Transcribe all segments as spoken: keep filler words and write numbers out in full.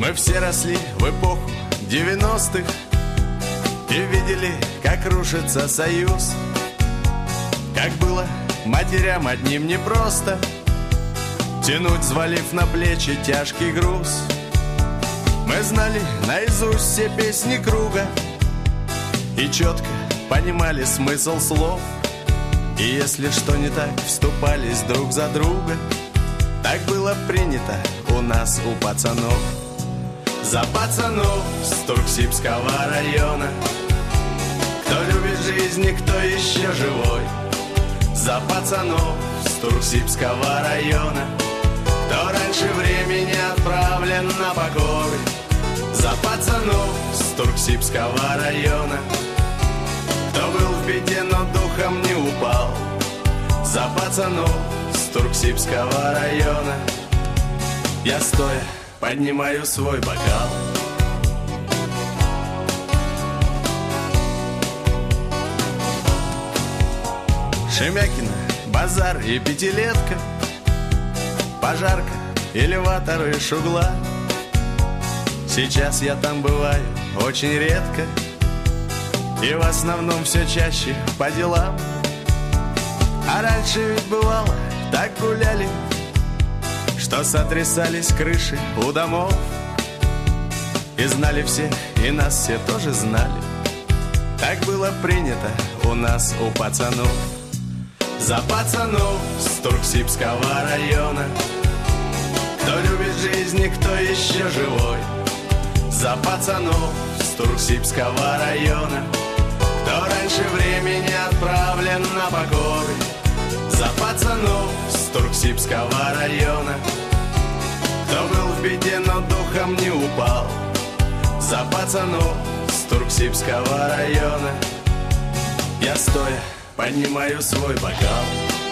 Мы все росли в эпоху девяностых и видели, как рушится союз. Как было матерям одним непросто тянуть, взвалив на плечи тяжкий груз. Мы знали наизусть все песни круга и четко понимали смысл слов. И если что не так, вступались друг за друга. Так было принято у нас, у пацанов. За пацанов с Турксибского района, кто любит жизнь и кто еще живой. За пацанов с Турксибского района, кто раньше времени отправлен на покой. За пацанов с Турксибского района, кто был в беде, но духом не упал. За пацанов с Турксибского района я стоя поднимаю свой бокал. Шемякино, базар и пятилетка, пожарка, элеватор и шугла. Сейчас я там бываю очень редко и в основном все чаще по делам. А раньше ведь бывало, так гуляли, что сотрясались крыши у домов. И знали всех, и нас все тоже знали. Так было принято у нас, у пацанов. За пацанов с Турксибского района, кто любит жизнь и кто еще живой. За пацанов с Турксибского района, кто раньше времени отправлен на покой. За пацанов с Турксибского района, кто был в беде, но духом не упал. За пацанов с Турксибского района я стоя поднимаю свой бокал.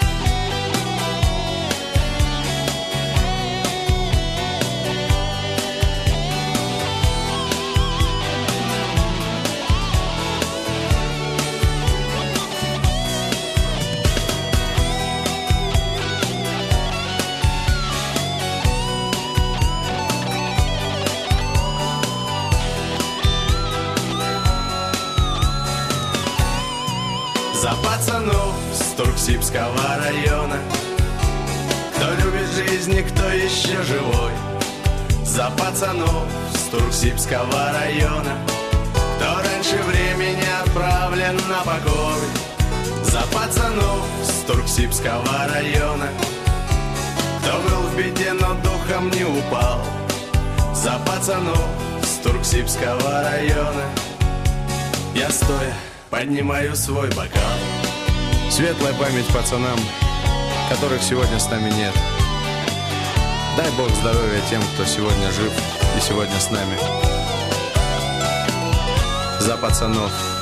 За пацанов с Турксибского района, кто любит жизнь и кто еще живой. За пацанов с Турксибского района, кто раньше времени отправлен на покой. За пацанов с Турксибского района, кто был в беде, но духом не упал. За пацанов с Турксибского района я стоя поднимаю свой бокал. Светлая память пацанам, которых сегодня с нами нет. Дай Бог здоровья тем, кто сегодня жив и сегодня с нами. За пацанов.